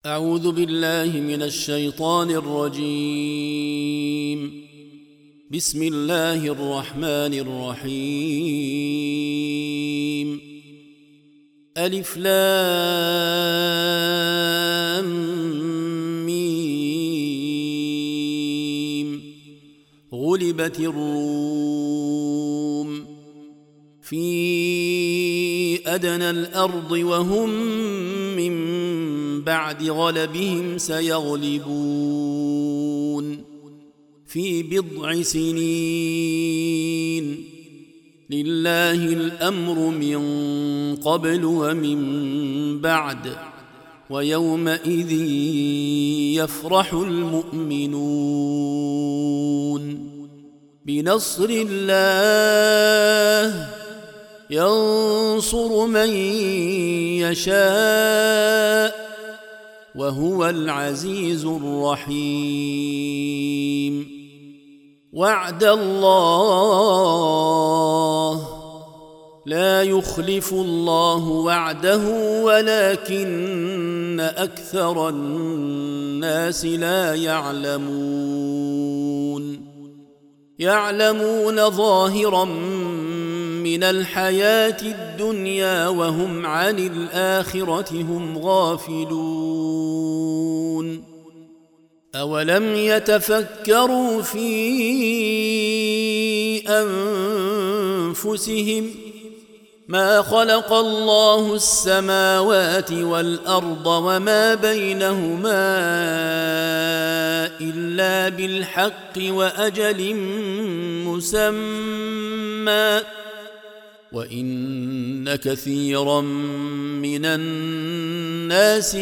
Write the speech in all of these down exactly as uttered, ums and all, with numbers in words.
أعوذ بالله من الشيطان الرجيم. بسم الله الرحمن الرحيم. ألف لام ميم. غلبت الروم في أدنى الأرض وهم من بعد غلبهم سيغلبون في بضع سنين. لله الأمر من قبل ومن بعد ويومئذ يفرح المؤمنون بنصر الله ينصر من يشاء وهو العزيز الرحيم. وعد الله لا يخلف الله وعده ولكن أكثر الناس لا يعلمون. يعلمون ظاهرا من الحياة الدنيا وهم عن الآخرة هم غافلون. أولم يتفكروا في أنفسهم ما خلق الله السماوات والأرض وما بينهما إلا بالحق وأجل مسمى وإن كثيرا من الناس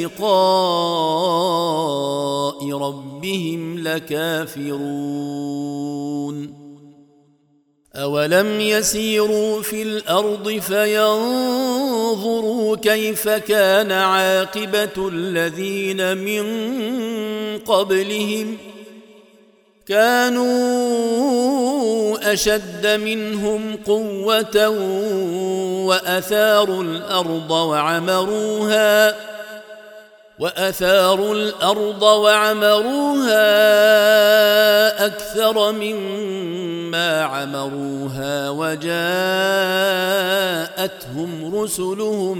بلقاء ربهم لكافرون. أولم يسيروا في الأرض فينظروا كيف كان عاقبة الذين من قبلهم كانوا أشد منهم قوة وأثاروا الأرض وعمروها وأثاروا الأرض وعمروها أكثر مما عمروها وجاءتهم رسلهم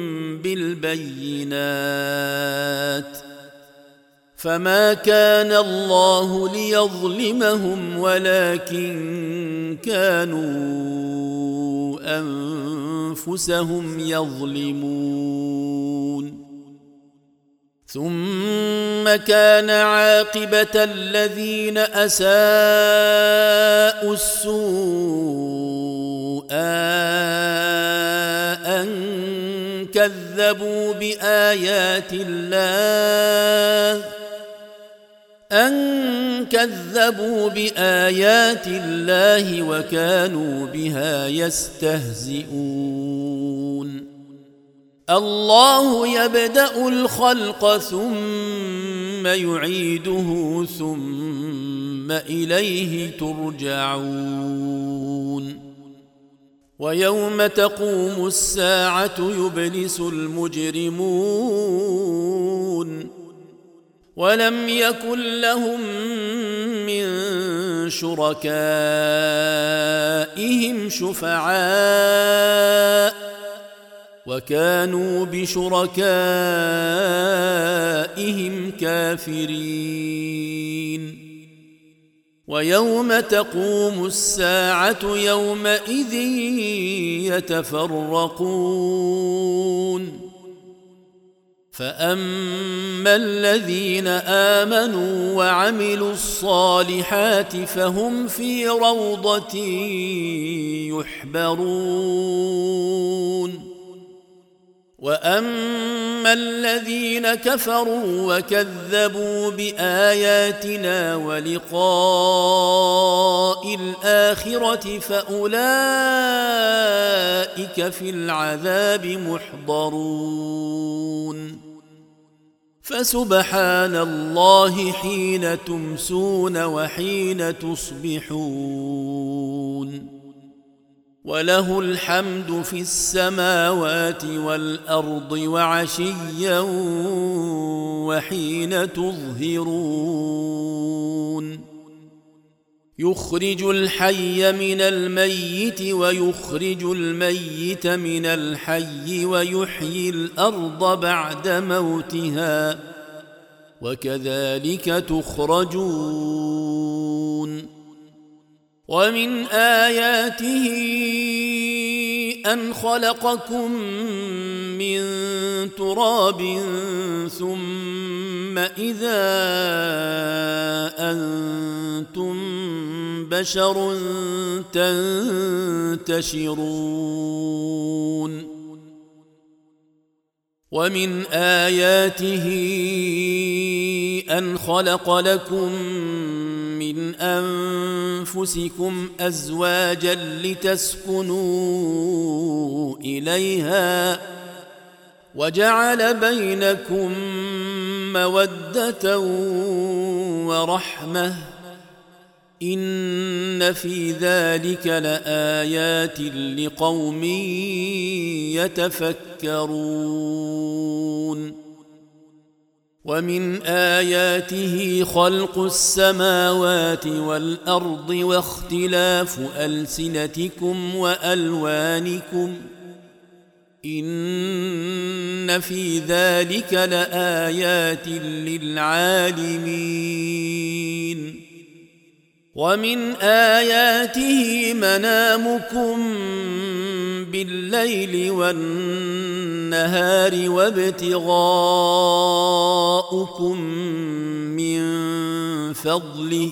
بالبينات فما كان الله ليظلمهم ولكن كانوا أنفسهم يظلمون. ثم كان عاقبة الذين أساءوا السوء أن كذبوا بآيات الله أن كذبوا بآيات الله وكانوا بها يستهزئون. الله يبدأ الخلق ثم يعيده ثم إليه ترجعون. ويوم تقوم الساعة يبلس المجرمون ولم يكن لهم من شركائهم شفعاء وكانوا بشركائهم كافرين. ويوم تقوم الساعة يومئذ يتفرقون. فأما الذين آمنوا وعملوا الصالحات فهم في روضة يحبرون. وأما الذين كفروا وكذبوا بآياتنا ولقاء الآخرة فأولئك في العذاب محضرون. فسبحان الله حين تمسون وحين تصبحون وله الحمد في السماوات والأرض وعشيا وحين تظهرون يخرج الحي من الميت ويخرج الميت من الحي ويحيي الأرض بعد موتها وكذلك تخرجون ومن آياته أن خلقكم من تراب ثم إذا أنتم بشر تنتشرون ومن آياته أن خلق لكم من أنفسكم أزواجا لتسكنوا إليها وجعل بينكم مودة ورحمة إن في ذلك لآيات لقوم يتفكرون ومن آياته خلق السماوات والأرض واختلاف ألسنتكم وألوانكم إن في ذلك لآيات للعالمين ومن آياته منامكم بالليل والنهار وابتغاؤكم من فضله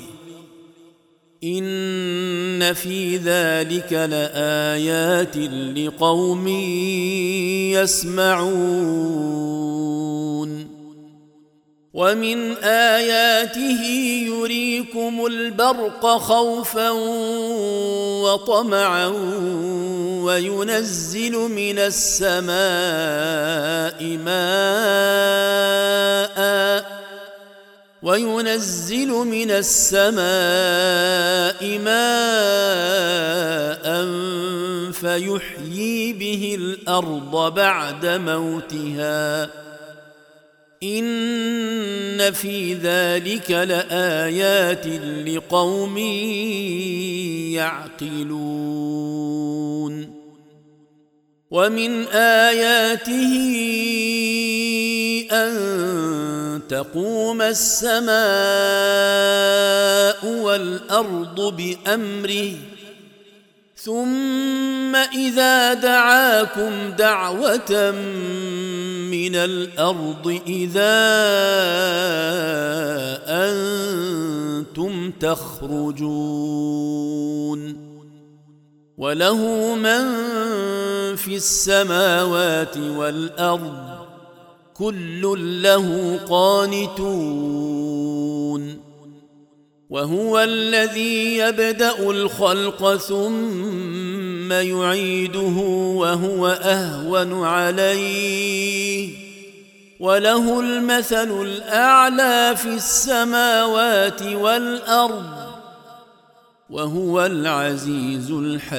إن في ذلك لآيات لقوم يسمعون ومن آياته يريكم البرق خوفا وطمعا وينزل من السماء ماء وينزل من السماء ماء فيحيي به الأرض بعد موتها إن في ذلك لآيات لقوم يعقلون ومن آياته أن تقوم السماء والأرض بأمره ثم إذا دعاكم دعوة من الأرض إذا أنتم تخرجون وله من في السماوات والأرض كل له قانتون وهو الذي يبدأ الخلق ثم يعيده وهو أهون عليه وله المثل الأعلى في السماوات والأرض وهو العزيز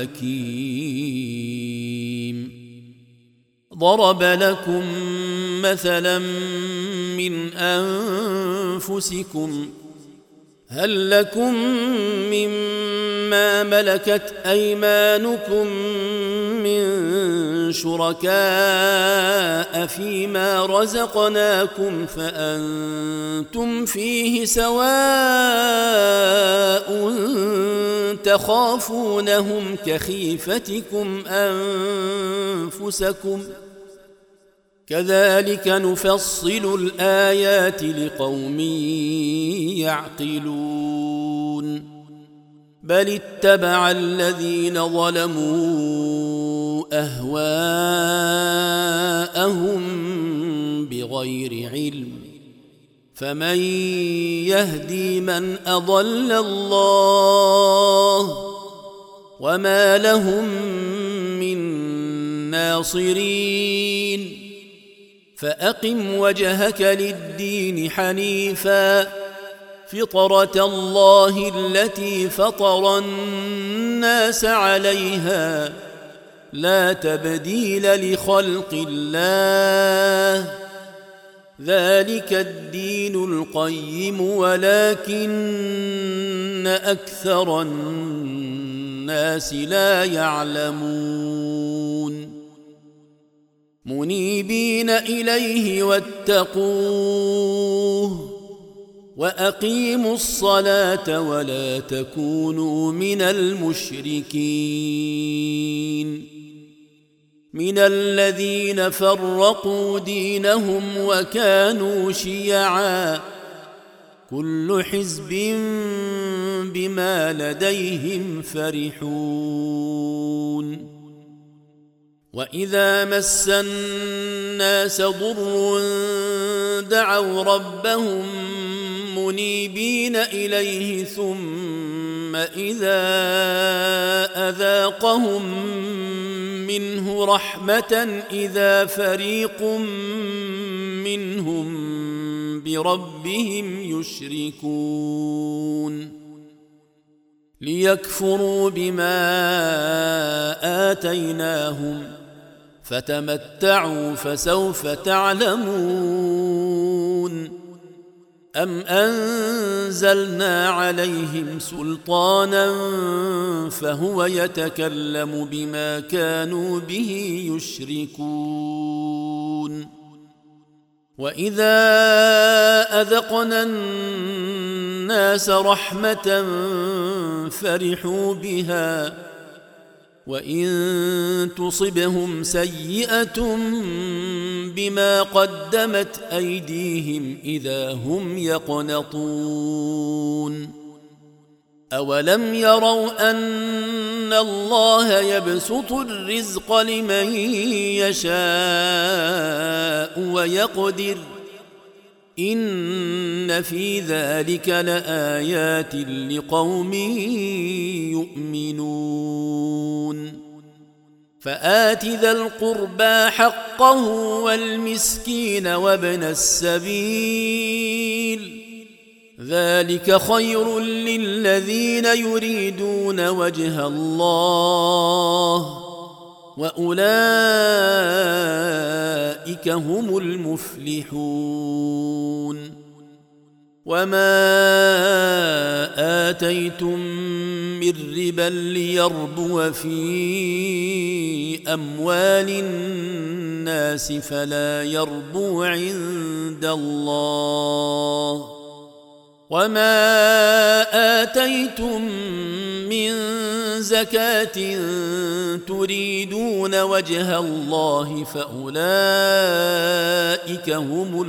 الحكيم ضرب لكم مثلا من أنفسكم هل لكم مما ملكت أيمانكم من شركاء فيما رزقناكم فأنتم فيه سواء تخافونهم كخيفتكم أنفسكم كذلك نفصل الآيات لقوم يعقلون بل اتبع الذين ظلموا أهواءهم بغير علم فمن يهدي من أضل الله وما لهم من ناصرين فأقم وجهك للدين حنيفا فطرة الله التي فطر الناس عليها لا تبديل لخلق الله ذلك الدين القيم ولكن أكثر الناس لا يعلمون منيبين إليه واتقوه وأقيموا الصلاة ولا تكونوا من المشركين من الذين فرقوا دينهم وكانوا شيعا كل حزب بما لديهم فرحون وإذا مس الناس ضر دعوا ربهم منيبين إليه ثم إذا أذاقهم منه رحمة إذا فريق منهم بربهم يشركون ليكفروا بما آتيناهم فتمتعوا فسوف تعلمون أم أنزلنا عليهم سلطانا فهو يتكلم بما كانوا به يشركون وإذا أذقنا الناس رحمة فرحوا بها وإن تصبهم سيئة بما قدمت أيديهم إذا هم يقنطون أولم يروا أن الله يبسط الرزق لمن يشاء ويقدر إن في ذلك لآيات لقوم يؤمنون فآت ذا القربى حقه والمسكين وابن السبيل ذلك خير للذين يريدون وجه الله وأولئك هم المفلحون وما آتيتم من ربا ليربو في أموال الناس فلا يربو عند الله وما آتيتم من زكاة تريدون وجه الله فأولئك هم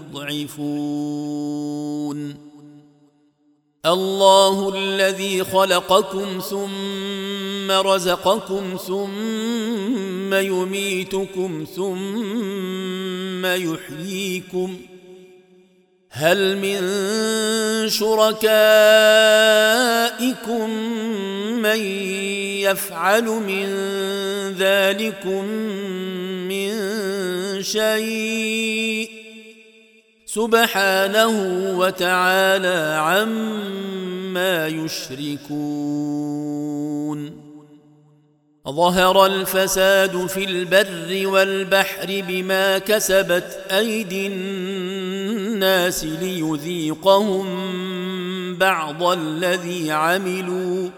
المضعفون الله الذي خلقكم ثم رزقكم ثم يميتكم ثم يحييكم هل من شركائكم من يفعل من ذلكم من شيء سبحانه وتعالى عما يشركون ظهر الفساد في البر والبحر بما كسبت أيدي الناس ليذيقهم بعض الذي عملوا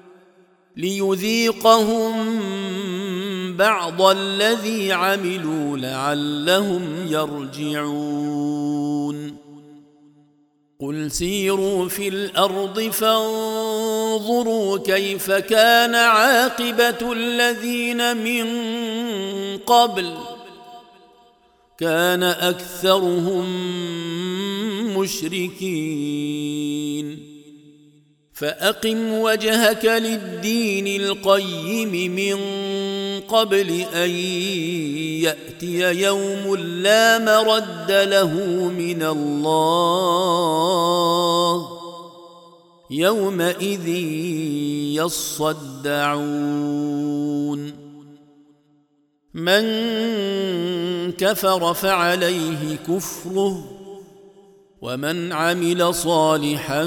ليذيقهم بعض الذي عملوا لعلهم يرجعون قل سيروا في الأرض فانظروا كيف كان عاقبة الذين من قبل كان أكثرهم مشركين فأقم وجهك للدين القيم من قبل أن يأتي يوم لا مرد له من الله يومئذ يصدعون من كفر فعليه كفره ومن عمل صالحا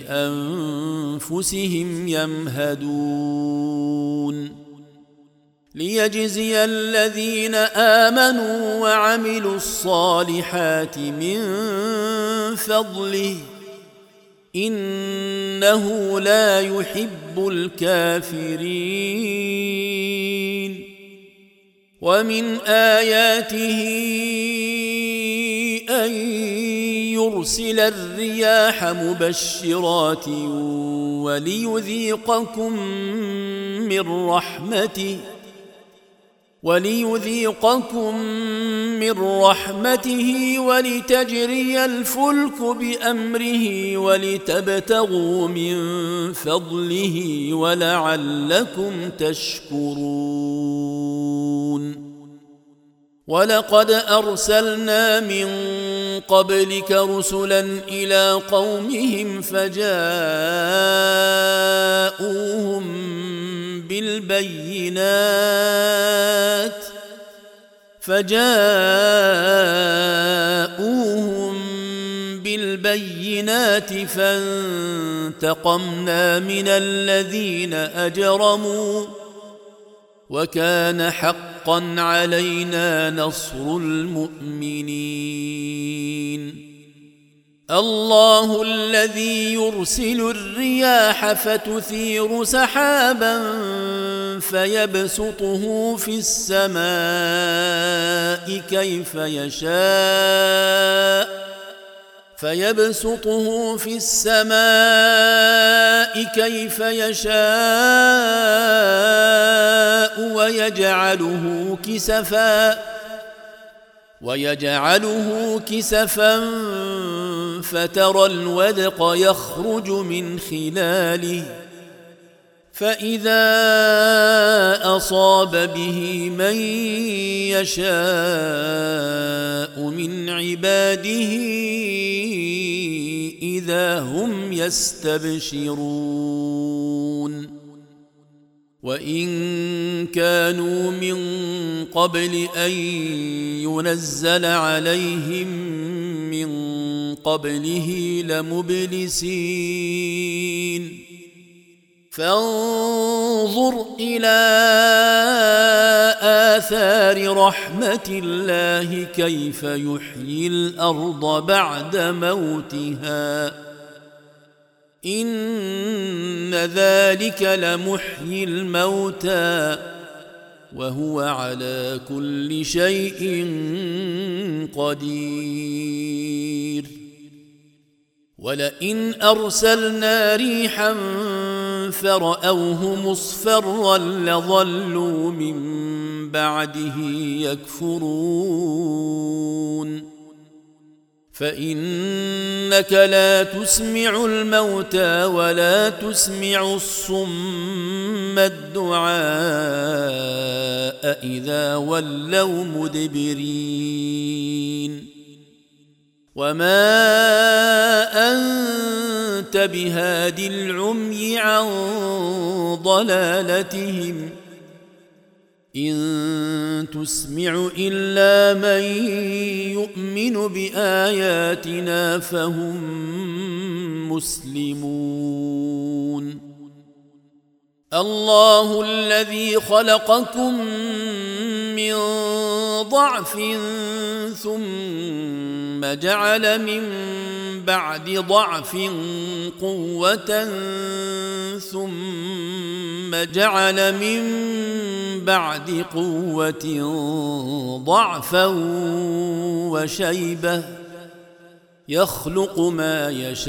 فلأنفسهم يمهدون ليجزي الذين آمنوا وعملوا الصالحات من فضله إنه لا يحب الكافرين. ومن آياته أن يرسل الرياح مبشرات وليذيقكم من رحمته وليذيقكم من رحمته ولتجري الفلك بأمره ولتبتغوا من فضله ولعلكم تشكرون. ولقد أرسلنا من قبلك رسلا إلى قومهم فجاءوهم بالبينات فجاءوهم بالبينات فانتقمنا من الذين أجرموا وكان حقا علينا نصر المؤمنين. الله الذي يرسل الرياح فتثير سحابا فيبسطه في السماء كيف يشاء فيبسطه في السماء كيف يشاء ويجعله كسفا ويجعله كسفا فترى الودق يخرج من خلاله فإذا أصاب به من يشاء من عباده إذا هم يستبشرون. وإن كانوا من قبل أن ينزل عليهم من قبله لمبلسين. فانظر إلى آثار رحمة الله كيف يحيي الأرض بعد موتها إن ذلك لمحيي الموتى وهو على كل شيء قدير. ولئن أرسلنا ريحا فرأوه مصفرا لظلوا من بعده يكفرون. فإنك لا تسمع الموتى ولا تسمع الصم الدعاء إذا ولوا مدبرين. وما أنت بهاد العمي عن ضلالتهم إن تسمع إلا من يؤمن بآياتنا فهم مسلمون. الله الذي خلقكم من ضعف ثم جعل من بعد ضعف قوة ثم جعل من بعد قوة ضعفا وشيبة يخلق ما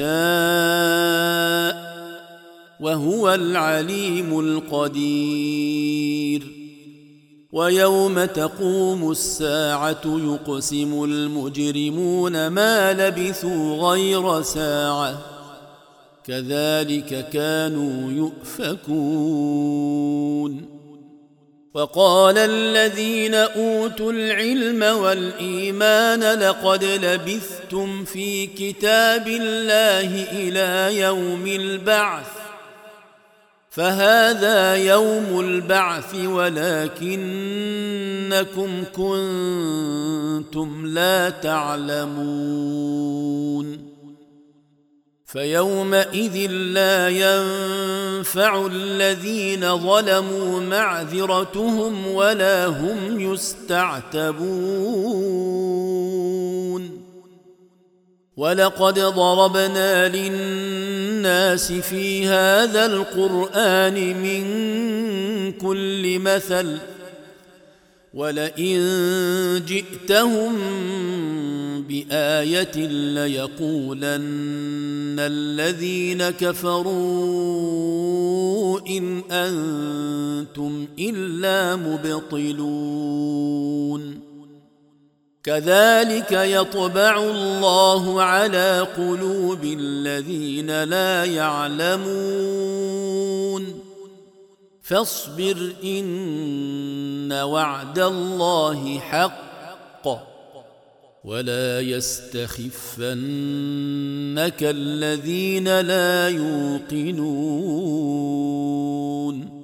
يشاء وهو العليم القدير. ويوم تقوم الساعة يقسم المجرمون ما لبثوا غير ساعة كذلك كانوا يؤفكون. وقال الذين أوتوا العلم والإيمان لقد لبثتم في كتاب الله إلى يوم البعث فهذا يوم البعث ولكنكم كنتم لا تعلمون. فيومئذ لا ينفع الذين ظلموا معذرتهم ولا هم يستعتبون ولقد ضربنا للناس في هذا القرآن من كل مثل ولئن جئتهم بآية ليقولن الذين كفروا إن أنتم إلا مبطلون كذلك يطبع الله على قلوب الذين لا يعلمون فاصبر إن وعد الله حق ولا يستخفنك الذين لا يوقنون